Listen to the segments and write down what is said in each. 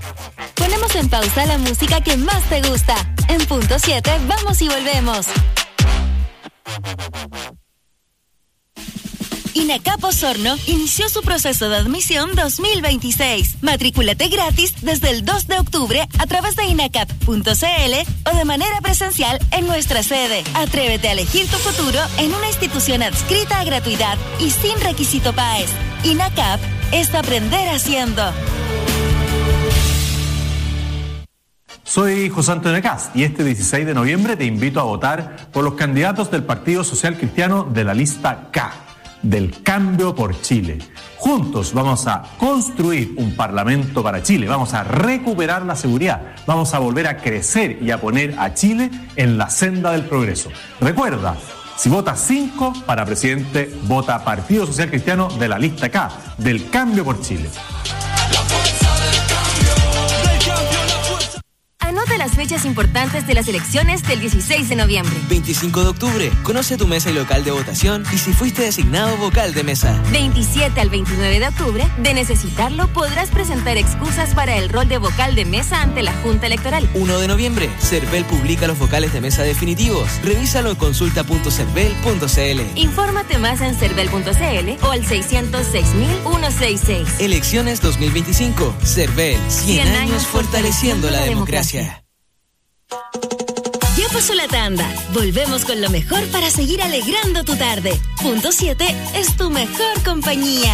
Ponemos en pausa la música que más te gusta. En punto 7, vamos y volvemos. INACAP Osorno inició su proceso de admisión 2026. Matrículate gratis desde el 2 de octubre a través de inacap.cl o de manera presencial en nuestra sede. Atrévete a elegir tu futuro en una institución adscrita a gratuidad y sin requisito PAES. INACAP es aprender haciendo. Soy José Antonio Cast y este 16 de noviembre te invito a votar por los candidatos del Partido Social Cristiano de la lista K, del Cambio por Chile. Juntos vamos a construir un parlamento para Chile, vamos a recuperar la seguridad, vamos a volver a crecer y a poner a Chile en la senda del progreso. Recuerda, si votas 5 para presidente, vota Partido Social Cristiano de la lista K, del Cambio por Chile. Anota las fechas importantes de las elecciones del 16 de noviembre. 25 de octubre, conoce tu mesa y local de votación y si fuiste designado vocal de mesa. 27 al 29 de octubre, de necesitarlo, podrás presentar excusas para el rol de vocal de mesa ante la Junta Electoral. 1 de noviembre, Cervel publica los vocales de mesa definitivos. Revísalo en consulta.cervel.cl. Infórmate más en cervel.cl o al 606.166. Elecciones 2025. Cervel, 100 años fortaleciendo la democracia. Ya pasó la tanda. Volvemos con lo mejor para seguir alegrando tu tarde. Punto 7 es tu mejor compañía.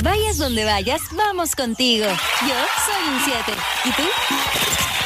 Vayas donde vayas, vamos contigo. Yo soy un 7. ¿Y tú?